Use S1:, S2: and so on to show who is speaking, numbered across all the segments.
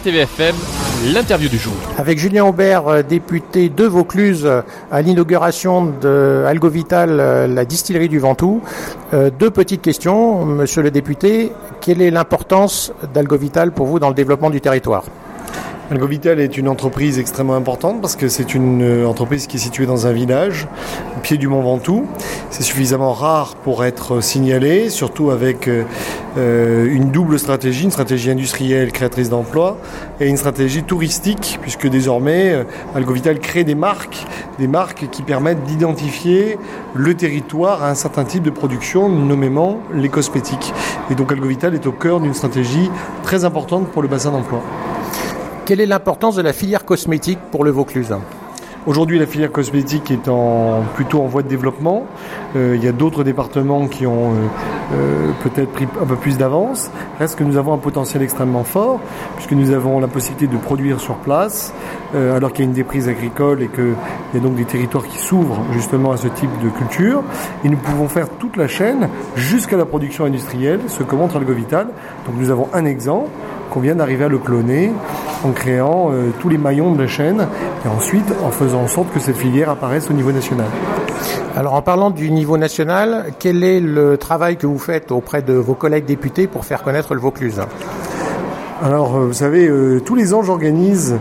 S1: RTVFM, l'interview du jour.
S2: Avec Julien Aubert, député de Vaucluse, à l'inauguration de Algovital, la distillerie du Ventoux. Deux petites questions, monsieur le député. Quelle est l'importance d'Algovital pour vous dans le développement du territoire ?
S3: Algovital est une entreprise extrêmement importante parce que c'est une entreprise qui est située dans un village au pied du Mont Ventoux. C'est suffisamment rare pour être signalé, surtout avec une double stratégie, une stratégie industrielle créatrice d'emplois et une stratégie touristique, puisque désormais Algovital crée des marques qui permettent d'identifier le territoire à un certain type de production, nommément les cosmétiques. Et donc Algovital est au cœur d'une stratégie très importante pour le bassin d'emploi.
S2: Quelle est l'importance de la filière cosmétique pour le Vaucluse ?
S3: Aujourd'hui, la filière cosmétique est plutôt en voie de développement. Il y a d'autres départements qui ont peut-être pris un peu plus d'avance. Reste que nous avons un potentiel extrêmement fort, puisque nous avons la possibilité de produire sur place, alors qu'il y a une déprise agricole et qu'il y a donc des territoires qui s'ouvrent justement à ce type de culture. Et nous pouvons faire toute la chaîne jusqu'à la production industrielle, ce que montre Algovital. Donc nous avons un exemple qu'on vient d'arriver à le cloner en créant tous les maillons de la chaîne et ensuite en faisant en sorte que cette filière apparaisse au niveau national.
S2: Alors en parlant du niveau national, quel est le travail que vous faites auprès de vos collègues députés pour faire connaître le Vaucluse ?
S3: Alors, vous savez, tous les ans, j'organise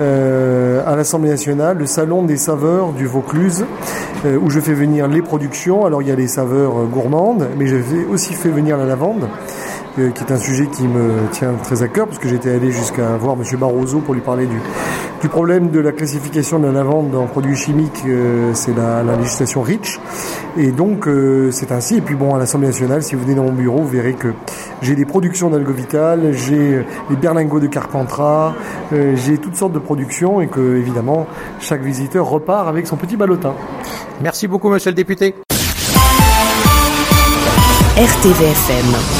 S3: à l'Assemblée nationale le salon des saveurs du Vaucluse, où je fais venir les productions. Alors, il y a les saveurs gourmandes, mais j'ai aussi fait venir la lavande, qui est un sujet qui me tient très à cœur, parce que j'étais allé jusqu'à voir M. Barroso pour lui parler du problème de la classification de la lavande en produits chimiques, c'est la législation REACH. Et donc, c'est ainsi. Et puis bon, à l'Assemblée nationale, si vous venez dans mon bureau, vous verrez que j'ai des productions d'Algovital, j'ai les berlingots de Carpentras, j'ai toutes sortes de productions et que, évidemment, chaque visiteur repart avec son petit ballotin.
S2: Merci beaucoup, monsieur le député.
S4: RTVFM.